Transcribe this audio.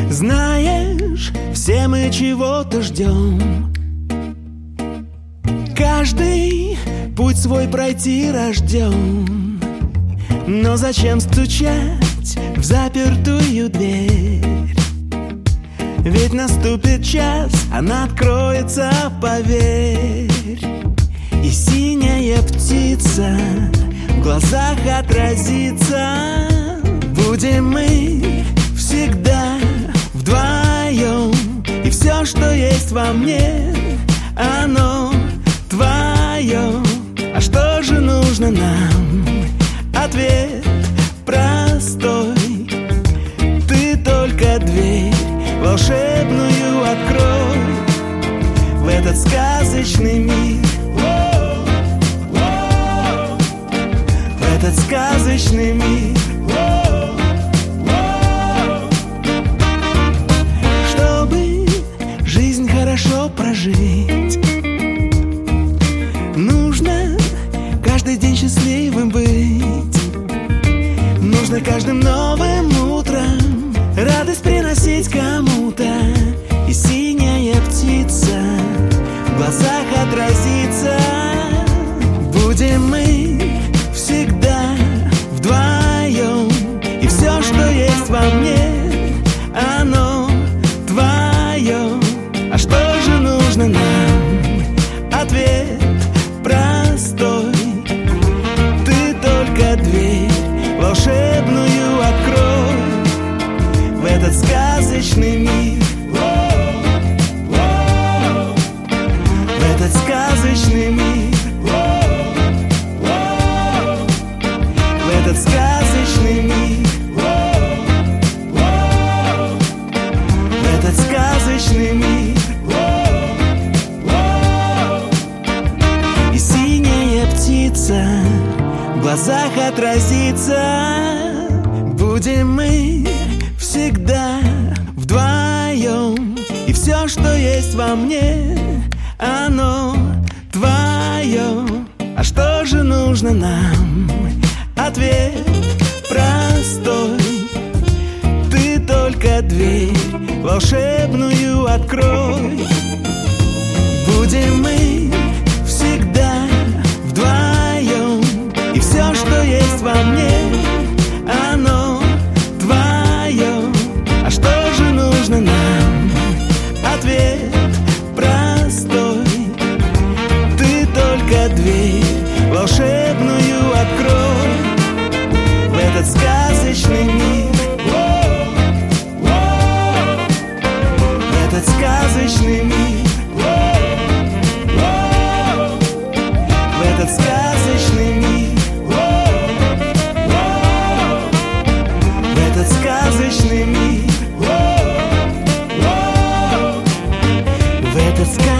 Знаешь, все мы чего-то ждем. Каждый путь свой пройти рожден. Но зачем стучать в запертую дверь? Ведь наступит час, она откроется, поверь. И синяя птица в глазах отразится. Будем мы всегда вдвоем. И все, что есть во мне, оно твое. А что же нужно нам? Ответ простой. Ты только дверь волшебную открой в этот сказочный мир. В этот сказочный мир. Чтобы жизнь хорошо прожить, нужно каждый день счастливым быть. Нужно каждым новым утром радость приносить кому-то. И синяя птица в глазах отразится. Будем мы всегда вдвоем. И все, что есть во мне, оно твое. А что же нужно нам? Ответ простой. Ты только дверь волшебную открой в этот сказочный мир. В этот сказочный мир. В этот сказочный мир. В этот сказочный мир. И синяя птица в глазах отразится. Будем мы всегда вдвоем. И все, что есть во мне, оно твое. А что же нужно нам? Ответ простой. Ты только дверь волшебную открой. Будем мы всегда вдвоем. И все, что есть во мне, оно твое. А что же нужно нам? Ответ простой. Ты только дверь волшебную открой в этот сказочный мир. В этот сказочный мир. В этот сказочный мир. В этот сказочный мир. В этот сказочный мир.